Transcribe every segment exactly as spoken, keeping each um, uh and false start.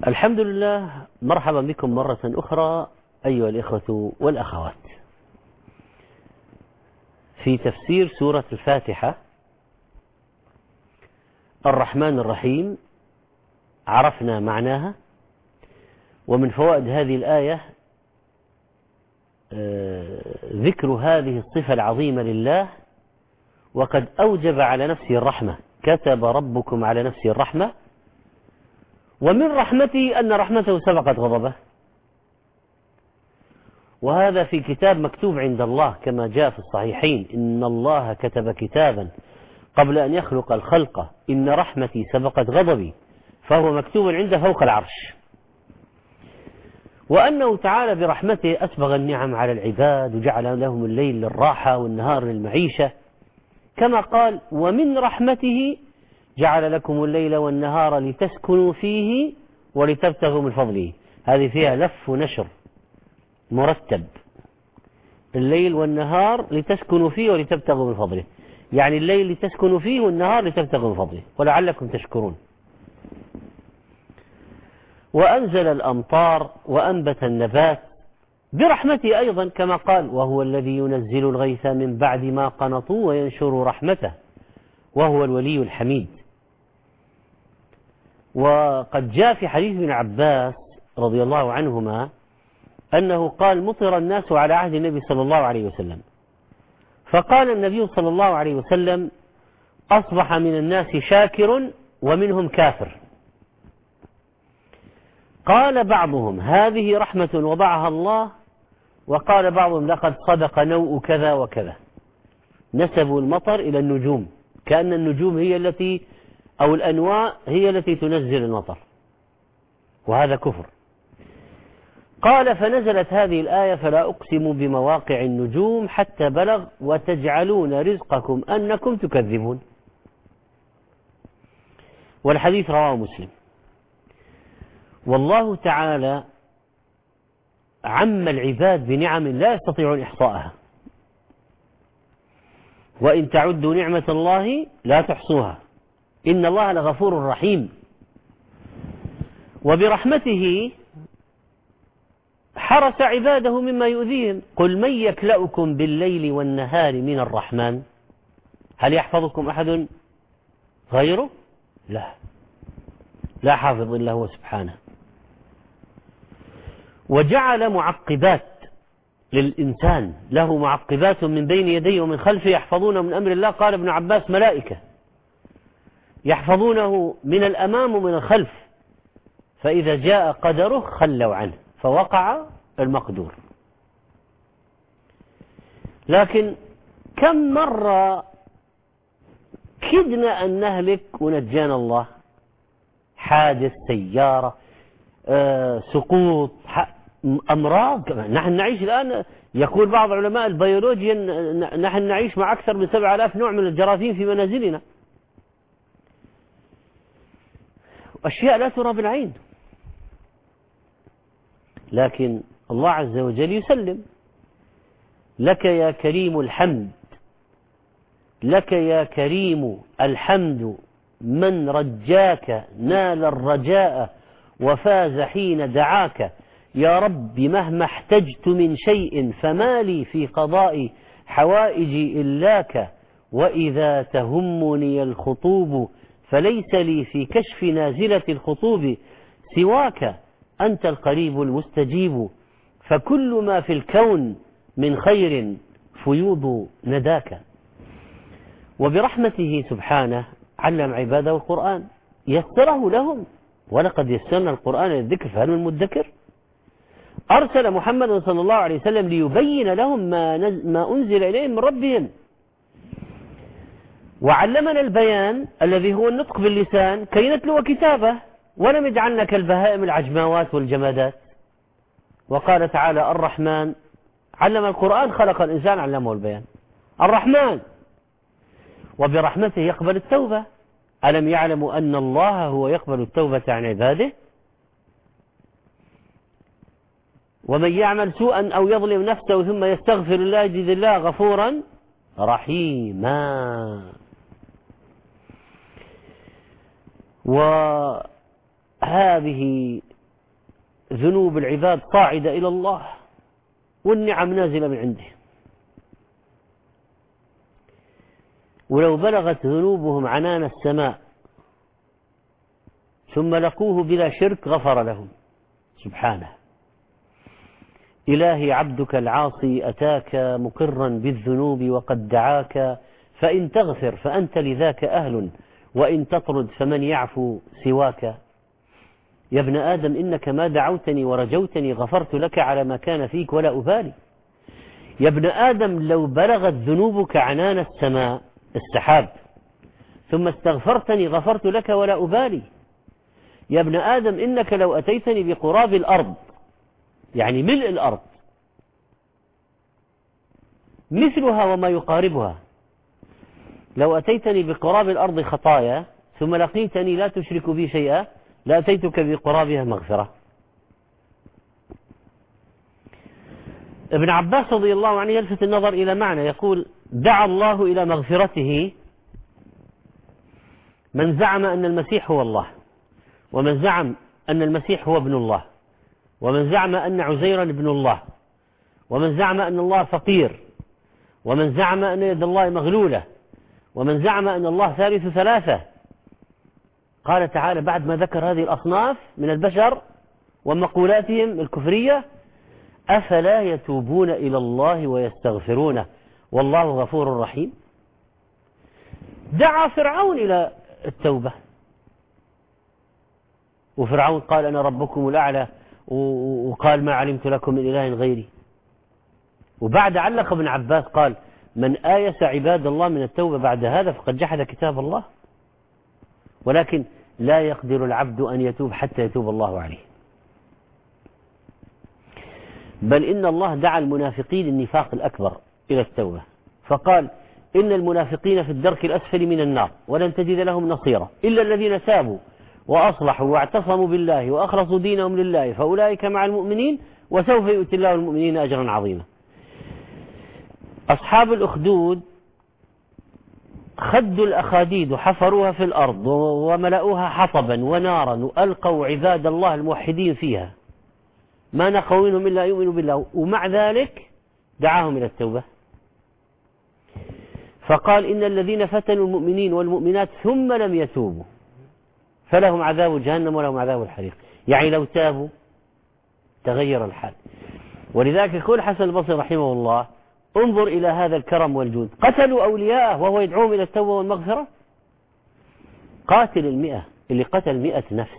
الحمد لله، مرحبا بكم مرة أخرى أيها الإخوة والأخوات في تفسير سورة الفاتحة. الرحمن الرحيم عرفنا معناها، ومن فوائد هذه الآية ذكر هذه الصفة العظيمة لله، وقد أوجب على نفسه الرحمة، كتب ربكم على نفسه الرحمة، ومن رحمته أن رحمته سبقت غضبه، وهذا في كتاب مكتوب عند الله كما جاء في الصحيحين: إن الله كتب كتابا قبل أن يخلق الخلق إن رحمتي سبقت غضبي، فهو مكتوب عنده فوق العرش. وأنه تعالى برحمته أسبغ النعم على العباد، وجعل لهم الليل للراحة والنهار للمعيشة، كما قال: ومن رحمته جعل لكم الليل والنهار لتسكنوا فيه ولتبتغوا من فضله. هذه فيها لف ونشر مرتب، الليل والنهار لتسكنوا فيه ولتبتغوا من فضله، يعني الليل لتسكنوا فيه والنهار لتبتغوا من فضله ولعلكم تشكرون. وأنزل الأمطار وأنبت النبات برحمته أيضا، كما قال: وهو الذي ينزل الغيث من بعد ما قنطوا وينشر رحمته وهو الولي الحميد. وقد جاء في حديث ابن عباس رضي الله عنهما أنه قال: مطر الناس على عهد النبي صلى الله عليه وسلم، فقال النبي صلى الله عليه وسلم: أصبح من الناس شاكر ومنهم كافر. قال بعضهم: هذه رحمة وضعها الله، وقال بعضهم: لقد صدق نوء كذا وكذا. نسبوا المطر إلى النجوم، كأن النجوم هي التي أو الأنواء هي التي تنزل المطر، وهذا كفر. قال: فنزلت هذه الآية: فلا أقسم بمواقع النجوم، حتى بلغ: وتجعلون رزقكم أنكم تكذبون. والحديث رواه مسلم. والله تعالى عم العباد بنعم لا يستطيعون إحصاءها، وإن تعدوا نعمة الله لا تحصوها، إن الله لغفور رحيم. وبرحمته حرس عباده مما يؤذيهم. قل من يكلؤكم بالليل والنهار من الرحمن، هل يحفظكم أحد غيره؟ لا، لا حافظ إلا هو سبحانه. وجعل معقبات للإنسان، له معقبات من بين يديه ومن خلفه يحفظونه من أمر الله. قال ابن عباس: ملائكة يحفظونه من الأمام ومن الخلف، فإذا جاء قدره خلوا عنه فوقع المقدور. لكن كم مرة كدنا أن نهلك ونجانا الله؟ حادث سيارة، آه، سقوط، أمراض. نحن نعيش الآن، يقول بعض علماء البيولوجيا، نحن نعيش مع أكثر من سبع آلاف نوع من الجراثيم في منازلنا، أشياء لا ترى بالعين، لكن الله عز وجل يسلم. لك يا كريم الحمد، لك يا كريم الحمد، من رجاك نال الرجاء وفاز حين دعاك. يا رب مهما احتجت من شيء فما لي في قضاء حوائجي إلاك، وإذا تهمني الخطوب فليس لي في كشف نازلة الخطوب سواك. أنت القريب المستجيب، فكل ما في الكون من خير فيوض نداك. وبرحمته سبحانه علم عباده القرآن، يسره لهم، ولقد يسرنا القرآن للذكر فهل من مدكر. أرسل محمد صلى الله عليه وسلم ليبين لهم ما, ما أنزل إليهم من ربهم، وعلمنا البيان الذي هو النطق باللسان كي نتلو كتابه، ولم يجعلنا كالبهائم العجماوات والجمادات. وقال تعالى: الرحمن علم القرآن، خلق الإنسان علمه البيان. الرحمن. وبرحمته يقبل التوبة. ألم يعلموا أن الله هو يقبل التوبة عن عباده؟ ومن يعمل سوءا أو يظلم نفسه ثم يستغفر الله يجد الله غفورا رحيما. وهذه ذنوب العباد صاعدة إلى الله والنعم نازلة من عنده، ولو بلغت ذنوبهم عنان السماء ثم لقوه بلا شرك غفر لهم سبحانه. إلهي عبدك العاصي أتاك مقرا بالذنوب وقد دعاك، فإن تغفر فأنت لذاك أهل، وإن تطرد فمن يعفو سواك. يا ابن آدم إنك ما دعوتني ورجوتني غفرت لك على ما كان فيك ولا أبالي. يا ابن آدم لو بلغت ذنوبك عنان السماء السحاب ثم استغفرتني غفرت لك ولا أبالي. يا ابن آدم إنك لو أتيتني بقراب الأرض، يعني ملء الأرض، مثلها وما يقاربها، لو أتيتني بقراب الأرض خطايا ثم لقيتني لا تشرك بي شيئا لأتيتك بقرابها مغفرة. ابن عباس رضي الله عنه يلفت النظر إلى معنى، يقول: دعا الله إلى مغفرته من زعم أن المسيح هو الله، ومن زعم أن المسيح هو ابن الله، ومن زعم أن عزيرا ابن الله، ومن زعم أن الله فقير، ومن زعم أن يد الله مغلولة، ومن زعم أن الله ثالث ثلاثة. قال تعالى بعد ما ذكر هذه الأصناف من البشر ومقولاتهم الكفرية: أفلا يتوبون إلى الله ويستغفرونه والله غفور رحيم. دعا فرعون إلى التوبة، وفرعون قال: أنا ربكم الأعلى، وقال: ما علمت لكم من إله غيري. وبعد علق ابن عباس قال: من آيس عباد الله من التوبة بعد هذا فقد جحد كتاب الله. ولكن لا يقدر العبد أن يتوب حتى يتوب الله عليه. بل إن الله دعا المنافقين النفاق الأكبر إلى التوبة، فقال: إن المنافقين في الدرك الأسفل من النار ولن تجد لهم نصيرا إلا الذين تابوا وأصلحوا واعتصموا بالله وأخلصوا دينهم لله فأولئك مع المؤمنين وسوف يؤتي الله المؤمنين أجرا عظيما. أصحاب الأخدود خدوا الأخاديد وحفروها في الأرض وملأوها حطبا ونارا وألقوا عباد الله الموحدين فيها، ما نقوا منهم إلا يؤمنوا بالله، ومع ذلك دعاهم إلى التوبة. فقال: إن الذين فتنوا المؤمنين والمؤمنات ثم لم يتوبوا فلهم عذاب جهنم ولهم عذاب الحريق. يعني لو تابوا تغير الحال. ولذلك يقول حسن البصري رحمه الله: انظر إلى هذا الكرم والجود، قتلوا أولياءه وهو يدعوهم إلى التوبة والمغفرة. قاتل المئة اللي قتل مئة نفس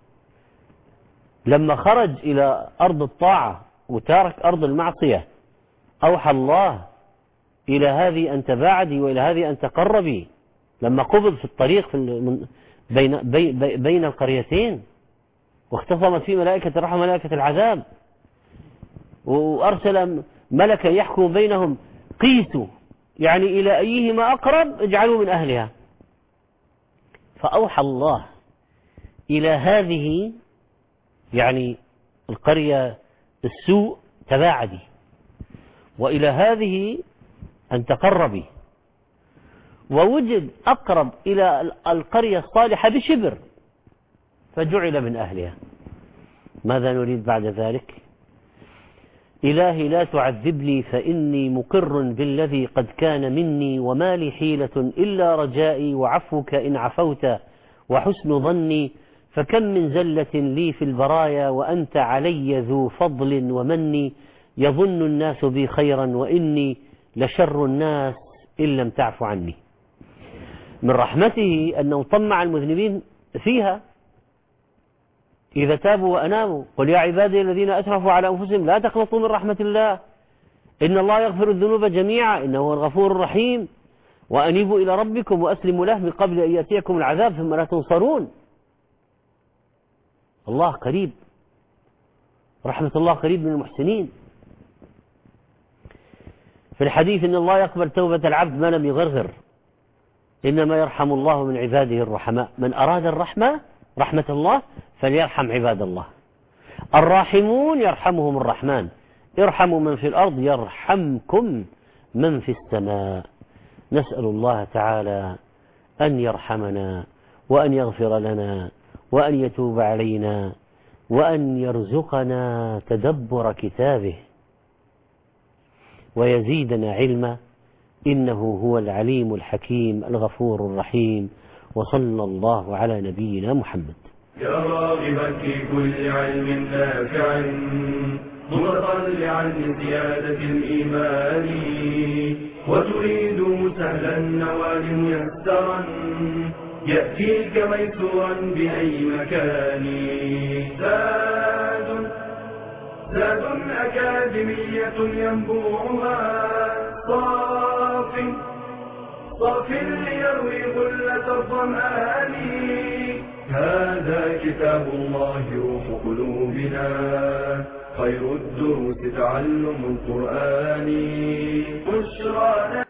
لما خرج إلى أرض الطاعة وتارك أرض المعصية أوحى الله: إلى هذه أن تباعدي وإلى هذه أن تقربي. لما قبض في الطريق في بين, بين, بين القريتين واختصمت فيه ملائكة الرحمة وملائكة العذاب، وأرسل ملكا يحكم بينهم: قيسوا، يعني إلى أيهما أقرب اجعلوا من أهلها. فأوحى الله إلى هذه، يعني القرية السوء، تباعدي، وإلى هذه أن تقربي. ووجد أقرب إلى القرية الصالحة بشبر فجعل من أهلها. ماذا نريد بعد ذلك؟ إلهي لا تعذبني فإني مقر بالذي قد كان مني، وما لي حيلة إلا رجائي وعفوك إن عفوت وحسن ظني، فكم من زلة لي في البرايا وأنت علي ذو فضل ومني، يظن الناس بي خيرا وإني لشر الناس إن لم تعف عني. من رحمته أنه طمع المذنبين فيها إذا تابوا وأنابوا: قل يا عبادي الذين أسرفوا على أنفسهم لا تقنطوا من رحمة الله إن الله يغفر الذنوب جميعا إنه هو الغفور الرحيم، وأنيبوا إلى ربكم وأسلموا له من قبل أن يأتيكم العذاب ثم لا تنصرون. الله قريب، رحمة الله قريب من المحسنين. في الحديث إن الله يقبل توبة العبد ما لم يغرغر، إنما يرحم الله من عباده الرحماء. من أراد الرحمة رحمة الله فليرحم عباد الله. الراحمون يرحمهم الرحمن: ارحموا من في الأرض يرحمكم من في السماء. نسأل الله تعالى أن يرحمنا وأن يغفر لنا وأن يتوب علينا وأن يرزقنا تدبر كتابه ويزيدنا علما، إنه هو العليم الحكيم الغفور الرحيم. وصلى الله على نبينا محمد. يا راغبا في كل علم نافع متطلعا لزيادة الإيمان وتريد سهلا النوال ميسرا يأتيك ميسورا بأي مكان. زاد زاد أكاديمية ينبوعها صاف صاف ليروي غلة الظمآن. هذا كتاب الله روح قلوبنا، خير الدروس تعلم القرآن. بشرى